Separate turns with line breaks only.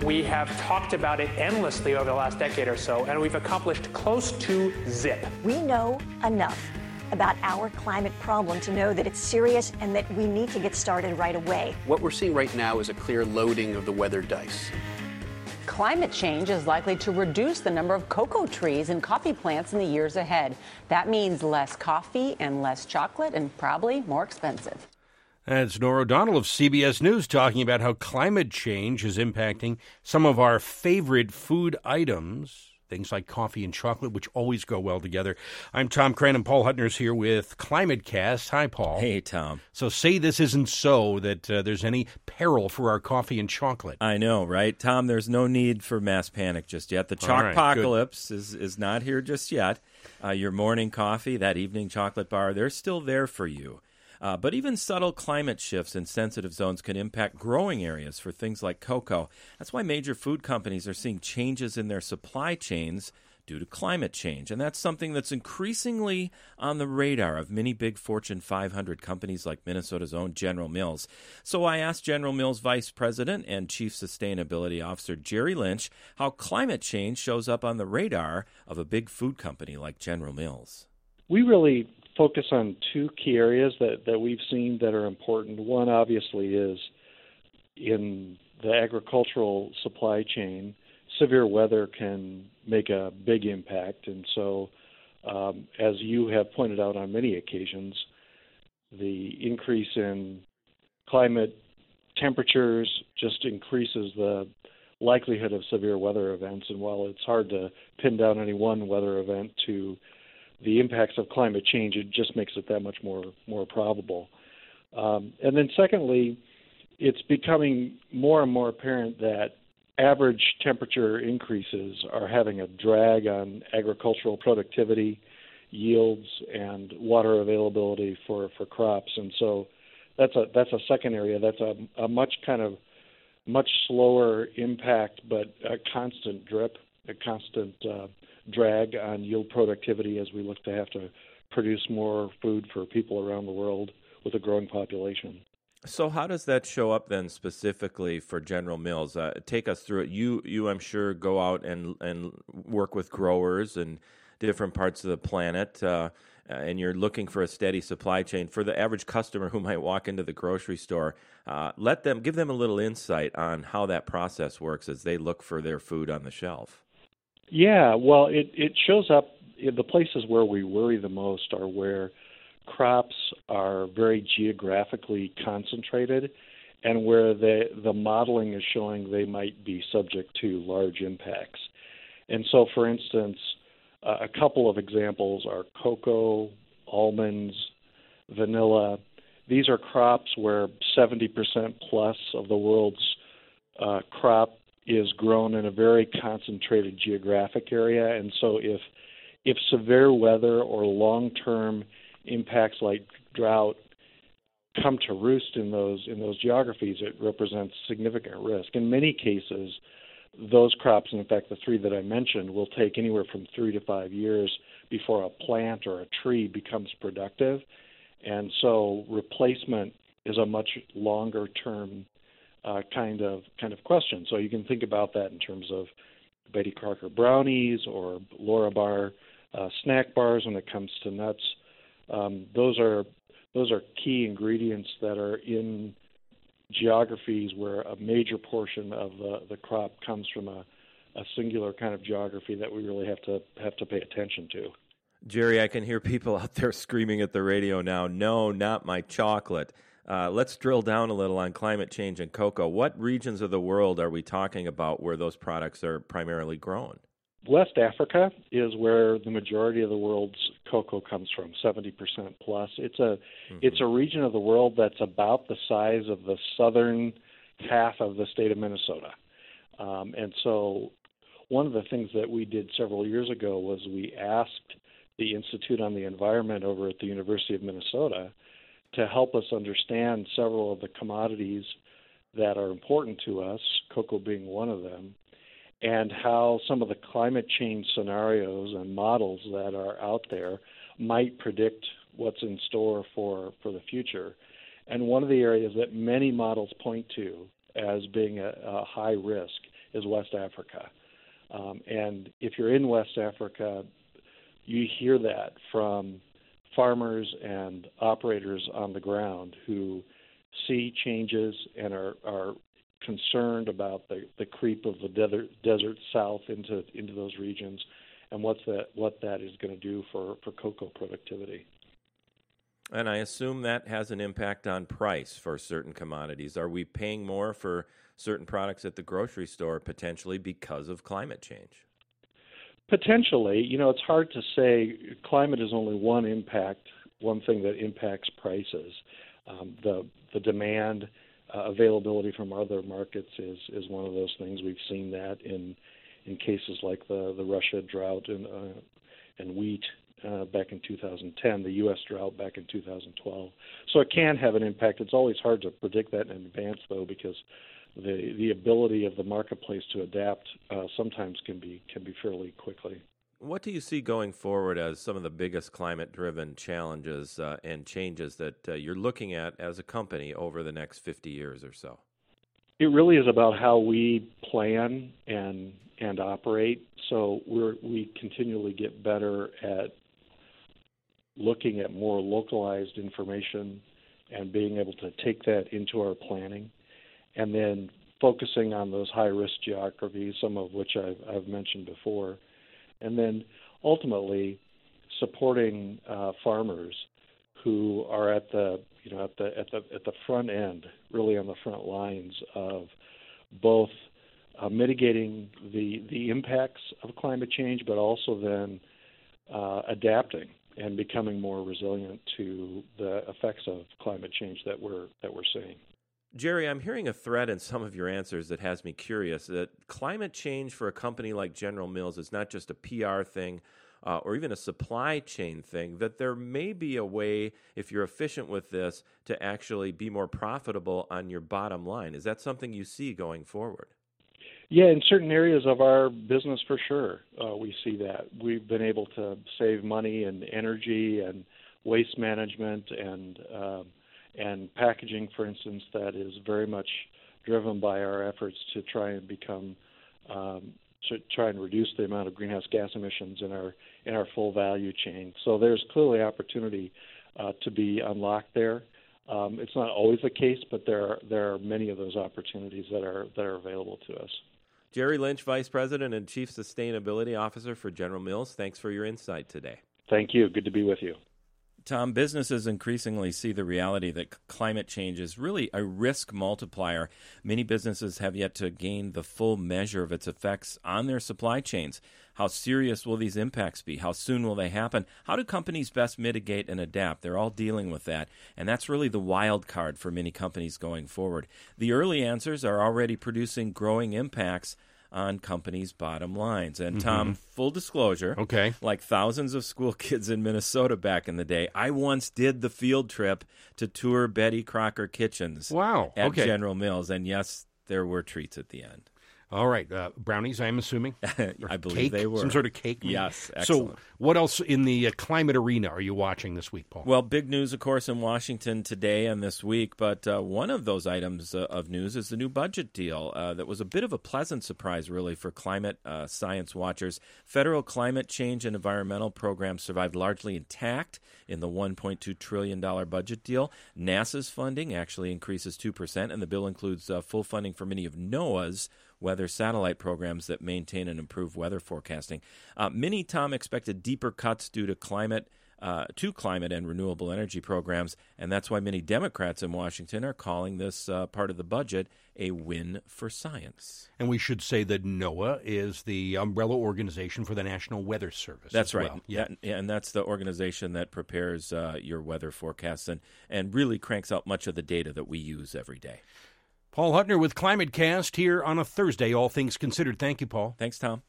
We have talked about it endlessly over the last decade or so, and we've accomplished close to zip.
We know enough about our climate problem to know that it's serious and that we need to get started right away.
What we're seeing right now is a clear loading of the weather dice.
Climate change is likely to reduce the number of cocoa trees and coffee plants in the years ahead. That means less coffee and less chocolate and probably more expensive.
That's Norah O'Donnell of CBS News talking about how climate change is impacting some of our favorite food items, things like coffee and chocolate, which always go well together. I'm Tom Crennan. Paul Huttner's here with ClimateCast. Hi, Paul.
Hey, Tom.
So say this isn't so that there's any peril for our coffee and chocolate.
I know, right? Tom, there's no need for mass panic just yet. The chalkpocalypse is not here just yet. Your morning coffee, that evening chocolate bar, they're still there for you. But even subtle climate shifts in sensitive zones can impact growing areas for things like cocoa. That's why major food companies are seeing changes in their supply chains due to climate change. And that's something that's increasingly on the radar of many big Fortune 500 companies like Minnesota's own General Mills. So I asked General Mills Vice President and Chief Sustainability Officer Jerry Lynch how climate change shows up on the radar of a big food company like General Mills.
We really focus on two key areas that we've seen that are important. One, obviously, is in the agricultural supply chain, severe weather can make a big impact. And so, as you have pointed out on many occasions, the increase in climate temperatures just increases the likelihood of severe weather events. And while it's hard to pin down any one weather event to the impacts of climate change, it just makes it that much more probable. And then secondly, it's becoming more and more apparent that average temperature increases are having a drag on agricultural productivity, yields, and water availability for crops. And so that's a second area. That's a much slower impact, but a constant drip, a constant drag on yield productivity as we look to have to produce more food for people around the world with a growing population.
So how does that show up then specifically for General Mills? Take us through it. You, I'm sure, go out and work with growers in different parts of the planet, and you're looking for a steady supply chain. For the average customer who might walk into the grocery store, give them a little insight on how that process works as they look for their food on the shelf.
Yeah, well, it shows up in the places where we worry the most are where crops are very geographically concentrated and where the modeling is showing they might be subject to large impacts. And so, for instance, a couple of examples are cocoa, almonds, vanilla. These are crops where 70% plus of the world's crop is grown in a very concentrated geographic area. And so if severe weather or long-term impacts like drought come to roost in those geographies, it represents significant risk. In many cases, those crops, and in fact the three that I mentioned, will take anywhere from 3 to 5 years before a plant or a tree becomes productive. And so replacement is a much longer term kind of question. So you can think about that in terms of Betty Crocker brownies or Laura Bar snack bars when it comes to nuts. Those are key ingredients that are in geographies where a major portion of the crop comes from a singular kind of geography that we really have to pay attention to.
Jerry, I can hear people out there screaming at the radio now, no, not my chocolate. Let's drill down a little on climate change and cocoa. What regions of the world are we talking about where those products are primarily grown?
West Africa is where the majority of the world's cocoa comes from, 70% plus. It's a region of the world that's about the size of the southern half of the state of Minnesota. And so one of the things that we did several years ago was we asked the Institute on the Environment over at the University of Minnesota to help us understand several of the commodities that are important to us, cocoa being one of them, and how some of the climate change scenarios and models that are out there might predict what's in store for the future. And one of the areas that many models point to as being a high risk is West Africa. And if you're in West Africa, you hear that from farmers and operators on the ground who see changes and are concerned about the creep of the desert south into those regions and what that is going to do for cocoa productivity.
And I assume that has an impact on price for certain commodities. Are we paying more for certain products at the grocery store potentially because of climate change?
Potentially. It's hard to say. Climate is only one thing that impacts prices. The demand availability from other markets is one of those things. We've seen that in cases like the Russia drought and wheat back in 2010, the U.S. drought back in 2012. So it can have an impact. It's always hard to predict that in advance, though, because the ability of the marketplace to adapt sometimes can be fairly quickly.
What do you see going forward as some of the biggest climate-driven challenges and changes that you're looking at as a company over the next 50 years or so?
It really is about how we plan and operate. So we continually get better at looking at more localized information and being able to take that into our planning, and then focusing on those high-risk geographies, some of which I've mentioned before, and then ultimately supporting farmers who are at the front end, really on the front lines of both mitigating the impacts of climate change, but also then adapting and becoming more resilient to the effects of climate change that we're seeing.
Jerry, I'm hearing a thread in some of your answers that has me curious, that climate change for a company like General Mills is not just a PR thing or even a supply chain thing, that there may be a way, if you're efficient with this, to actually be more profitable on your bottom line. Is that something you see going forward?
Yeah, in certain areas of our business, for sure, we see that. We've been able to save money and energy and waste management and packaging, for instance, that is very much driven by our efforts to try and reduce the amount of greenhouse gas emissions in our full value chain. So there's clearly opportunity to be unlocked there. It's not always the case, but there are many of those opportunities that are available to us.
Jerry Lynch, Vice President and Chief Sustainability Officer for General Mills, thanks for your insight today.
Thank you. Good to be with you.
Tom, businesses increasingly see the reality that climate change is really a risk multiplier. Many businesses have yet to gain the full measure of its effects on their supply chains. How serious will these impacts be? How soon will they happen? How do companies best mitigate and adapt? They're all dealing with that, and that's really the wild card for many companies going forward. The early answers are already producing growing impacts on companies' bottom lines. And Tom, full disclosure, like thousands of school kids in Minnesota back in the day, I once did the field trip to tour Betty Crocker Kitchens at General Mills. And yes, there were treats at the end.
All right. Brownies, I'm assuming?
I believe they were.
Some sort of cake?
Yes, excellent.
So what else in the climate arena are you watching this week, Paul?
Well, big news, of course, in Washington today and this week, but one of those items of news is the new budget deal that was a bit of a pleasant surprise, really, for climate science watchers. Federal climate change and environmental programs survived largely intact in the $1.2 trillion budget deal. NASA's funding actually increases 2%, and the bill includes full funding for many of NOAA's weather satellite programs that maintain and improve weather forecasting. Many, Tom, expected deeper cuts due to climate and renewable energy programs, and that's why many Democrats in Washington are calling this part of the budget a win for science.
And we should say that NOAA is the umbrella organization for the National Weather Service.
That's right. Well. Yeah, and that's the organization that prepares your weather forecasts and really cranks out much of the data that we use every day.
Paul Huttner with ClimateCast here on a Thursday, all things considered. Thank you, Paul.
Thanks, Tom.